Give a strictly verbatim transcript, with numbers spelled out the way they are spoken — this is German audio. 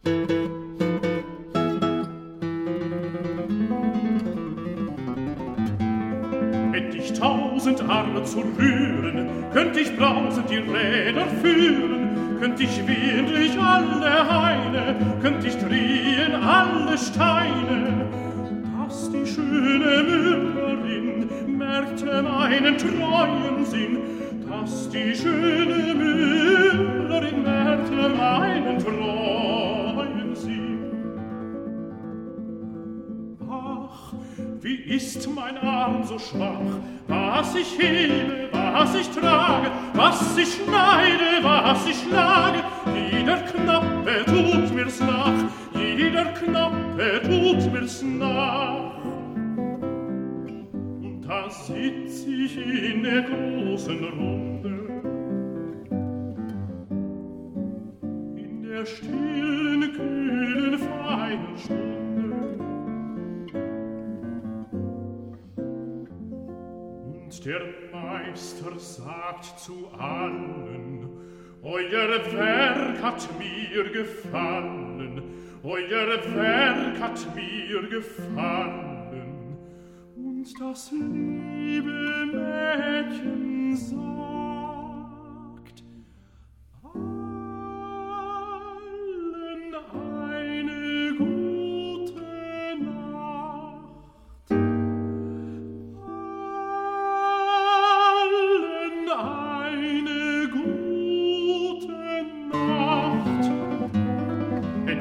Hätt ich tausend Arme zu rühren, könnt ich brausend die Räder führen, könnt ich wehen durch alle Haine, könnt ich drehen alle Steine, dass die schöne Müllerin merkte meinen treuen Sinn, dass die schöne Müllerin merkte meinen treuen Sinn. Ach, wie ist mein Arm so schwach, was ich hebe, was ich trage, was ich schneide, was ich schlage, jeder Knappe tut mir's nach, jeder Knappe tut mir's nach. Und da sitz ich in der großen Runde, in der stillen, kühlen, feinen Stunde, und der Meister sagt zu allen: Euer Werk hat mir gefallen, euer Werk hat mir gefallen. Und das liebe Mädchen sagt: